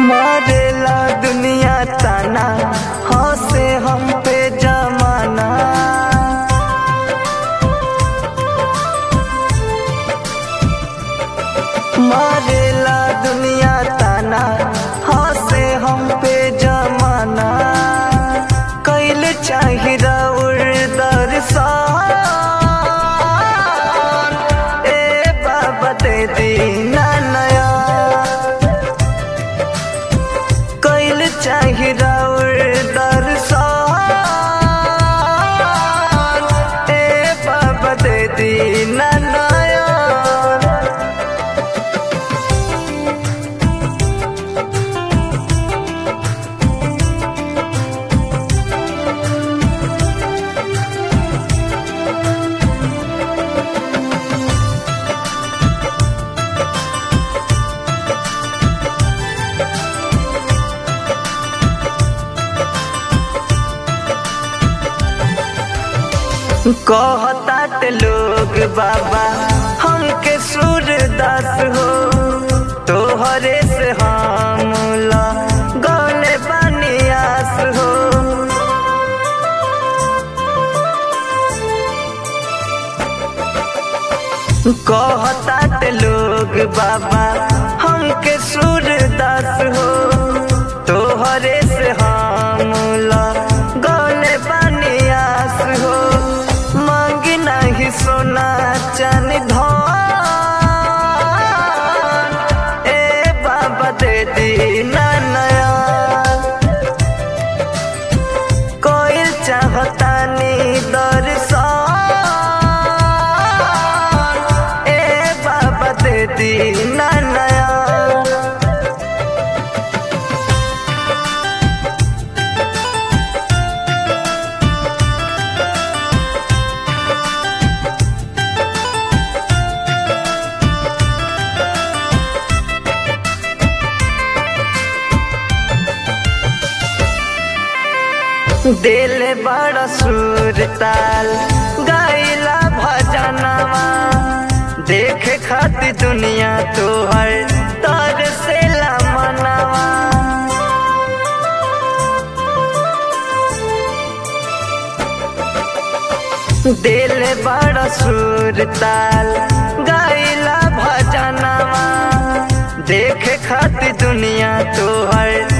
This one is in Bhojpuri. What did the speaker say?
मारेला दुनिया ताना, हंसे हम पे जमाना। मारेला दुनिया ताना, हंसे हम पे जमाना। कैल चाहिदा उड़दर सान, ए बाबा दे दीना नया। कैल चाहिदा उड़दर सान, ए बाबा दे दीना नया। कहतात लोग बाबा हमके सूरदास हो, तोहरे से हम गौले बनियास हो। कहतात लोग बाबा हमके सूरदास हो, तोहरे से हम गौले बनियास हो। मांगी नहीं सोना चांदी धन, ए बाबा दे दीना नया। कोई चाहतानी दर्शन, ए बाबा दे दीना नया। दिल बड़ा सुर ताल गाइला भजनवा, देखे खातिर दुनिया तोहर तरसेला मनवा। दिल बड़ा सुर ताल गाइला भजनवा, देखे खातिर दुनिया तोहर